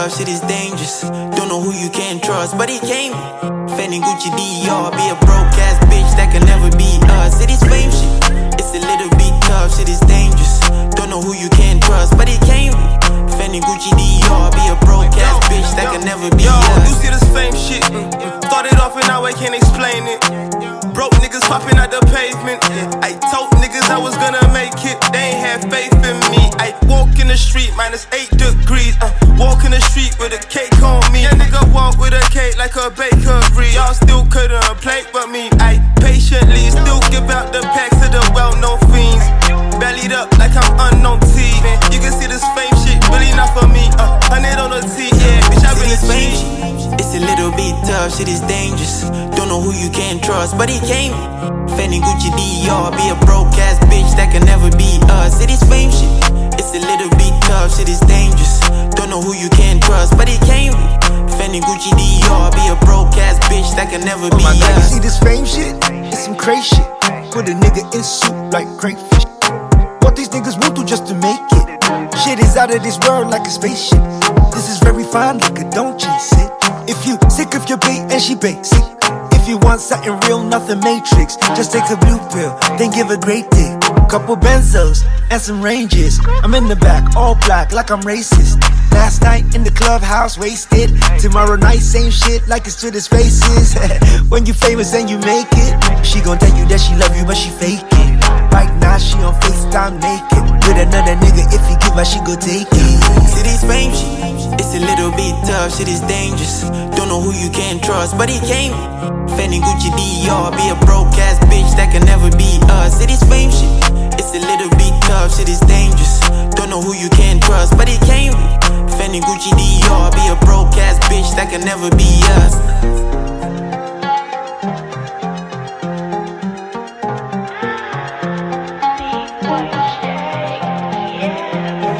tough, shit is dangerous. Don't know who you can trust, but he came. Fendi, Gucci, Dior, be a broke ass bitch that can never be us. It is fame shit, it's a little bit tough, shit is dangerous. Don't know who you can trust, but he came. Fendi, Gucci, Dior, be a broke ass bitch that can never be us. You see this fame shit, started off and now I can't explain it. Broke niggas popping out the pavement. I told niggas I was gonna make it, they ain't have faith in me. I walk in the street, -8 degrees. Walk in the street with a cake on me. That nigga walk with a cake like a bakery. Y'all still couldn't plate but me. I patiently still give out the packs to the well-known fiends. Bellied up like I'm unknown T. Man, you can see this fame shit really not for me. 100 on the T, yeah, bitch, I been a fame shit. It's a little bit tough, shit is dangerous. Don't know who you can trust, but he came. Fendi, Gucci, Dior, be a broke ass bitch that can never be us. It is fame shit. It's a little bit tough, shit is dangerous. Don't know who you can trust, but he came. Fendi, Gucci, Dior, be a broke ass bitch that can never be us. You see this fame shit? It's some crazy shit. Put a nigga in soup like crayfish. What these niggas will do just to make it. Shit is out of this world like a spaceship. This is very fine liquor, don't chase it. If you sick of your bait and she basic. If you want something real, nothing matrix. Just take a blue pill, then give a great dick. Couple benzos and some ranges. I'm in the back, all black like I'm racist. Last night in the clubhouse, wasted. Tomorrow night, same shit like it's to his faces. When you famous and you make it, she gon' tell you that she love you but she fake it. Right now she on FaceTime naked with another nigga. If you give her, she go take it. See this fame shit, it's a little bit tough, shit is dangerous. Don't know who you can trust, but he came. Fendi, Gucci, Dior, be a broke ass bitch that can never be us. It is fame shit, it's a little bit tough, shit is dangerous. Don't know who you can trust, but he came. Fendi, Gucci, Dior, be a broke ass bitch that can never be us. Yeah.